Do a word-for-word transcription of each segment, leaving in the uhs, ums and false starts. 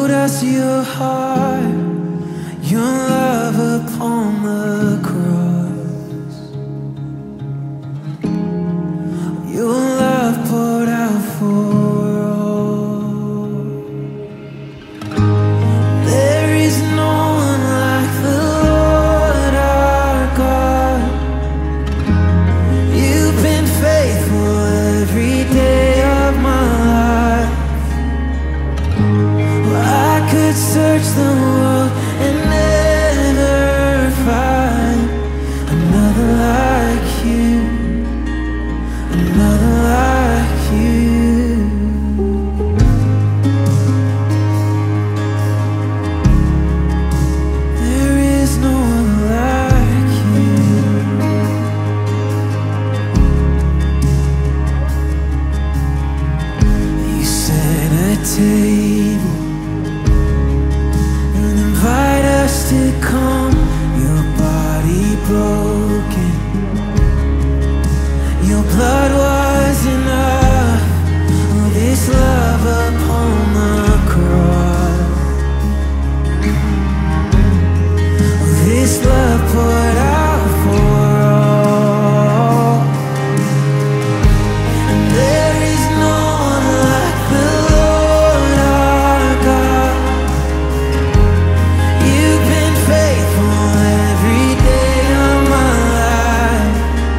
us your heart, your love upon the cross, your love poured out for all. There is no one like the Lord our God. You've been faithful every day of my life. I could search the world and never find another like you, another like you. There is no one like you. You set a table and invite us to come, your body broken, your blood was enough. Oh, this love upon the cross, oh, this love poured out for all. And there is no one like the Lord our God. You've been faithful every day of my life.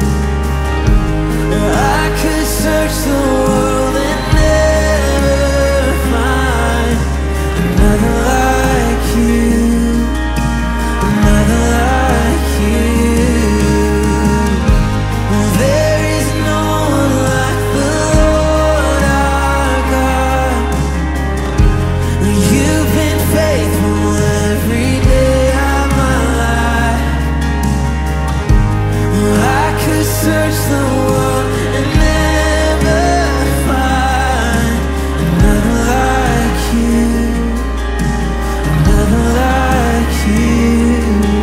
I could search the world and never find another like you, another like you. Well, there is no one like the Lord our God. You've been faithful every day of my life. I could search the world and never find another like you, another like you.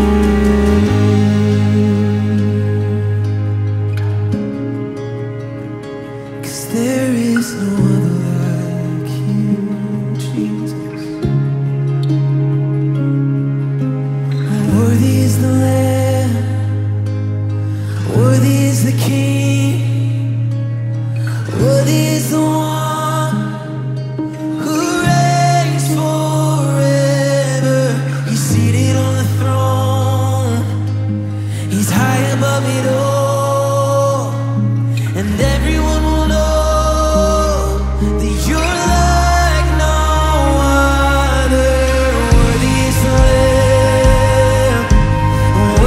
'Cause there is no other like you, Jesus. Worthy is the Lamb, worthy is the King, worthy is the one who reigns forever. He's seated on the throne, he's high above it all, and everyone will know that you're like no other. Worthy is the Lamb,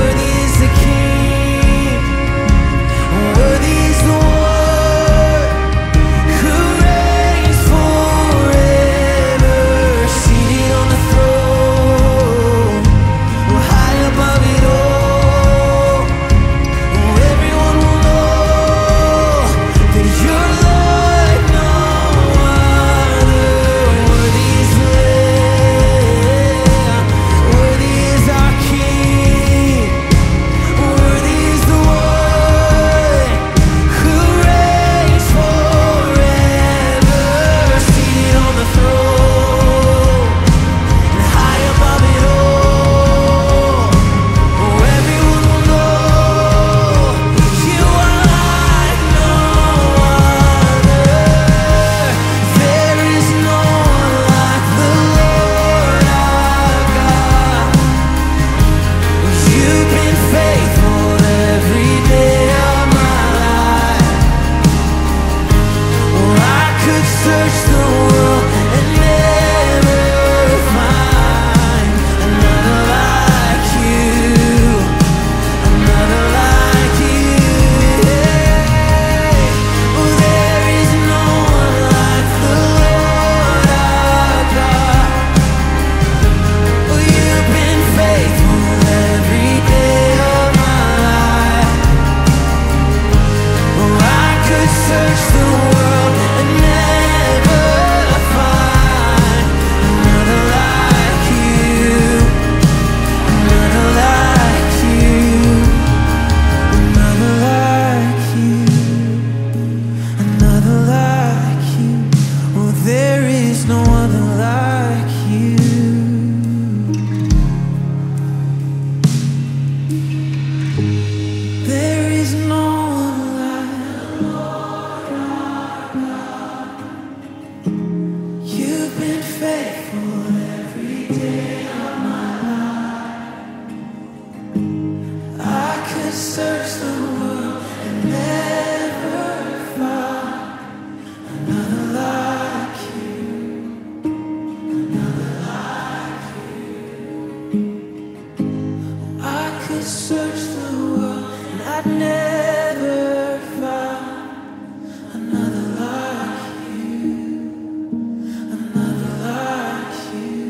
search the world and I'd never find another like you, another like you.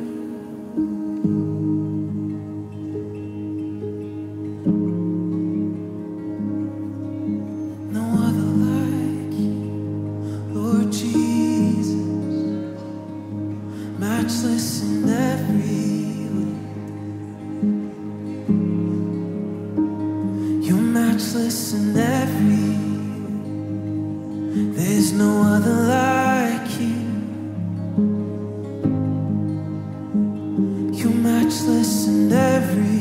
No other like you, Lord Jesus, matchless in every way. You're matchless in every way. There's no other like you. You're matchless in every